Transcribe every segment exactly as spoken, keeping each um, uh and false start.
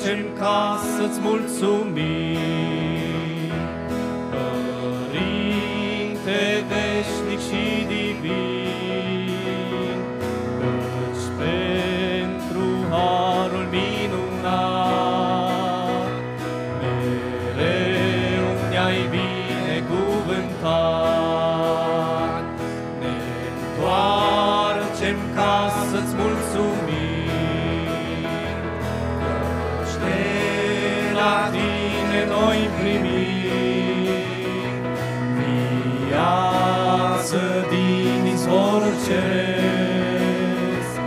întoarcem ca să-ți mulțumim. Părinte veșnic și divin, căci pentru harul minunat mereu ne-ai binecuvântat. Ne întoarcem ca să-ți mulțumim, căci de la tine noi primim viață din izvor ceresc,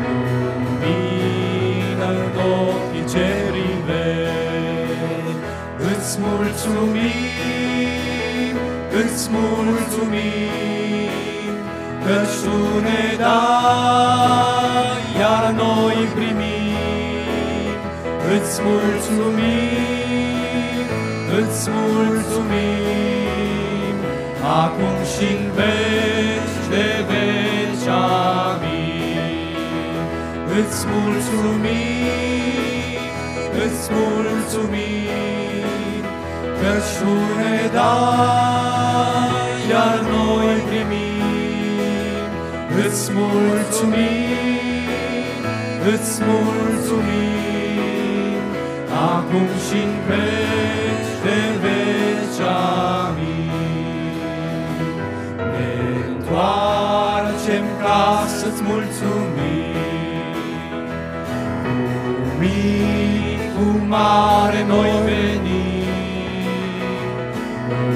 lumină în ochii ce privești. Îți mulțumim, îți mulțumim, căci Tu ne dai, iar noi primim. Îți mulțumim, îți mulțumim, acum și-n veci de veci. Amin. Îți mulțumim, îți mulțumim, căci Tu ne dai, iar noi primim. Îți mulțumim, îți mulțumim, acum și-n veci de veci. Amin. Ne întoarcem ca să-ți mulțumim, cu mic, cu mare noi venim, în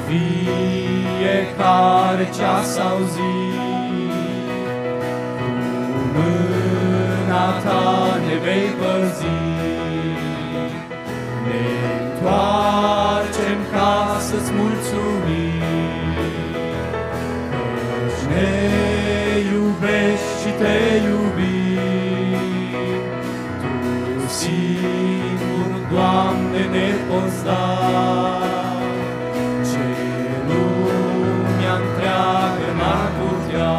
fiecare ceas sau zi. Cu mâna Ta ne vei păzi. Ne întoarcem ca să-ți mulțumim, căci ne iubești și Te iubim. Tu singur, Doamne, ne poți da ce lumea întreagă n-ar putea.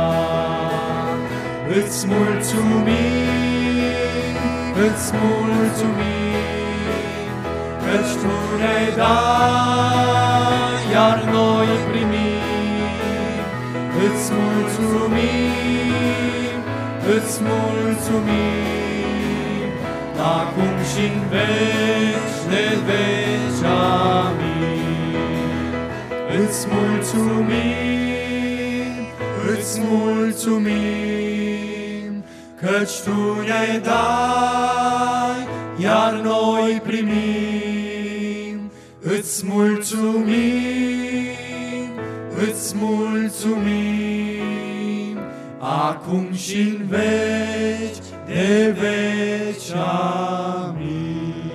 Îți mulțumim, îți mulțumim, căci Tu ne dai, iar noi primim. Îți mulțumim, îți mulțumim, acum și-n veci de veci. Amin. Îți mulțumim, îți mulțumim, căci Tu ne dai, iar noi primim. Îți mulțumim, îți mulțumim, acum și-n veci de veci. Amin.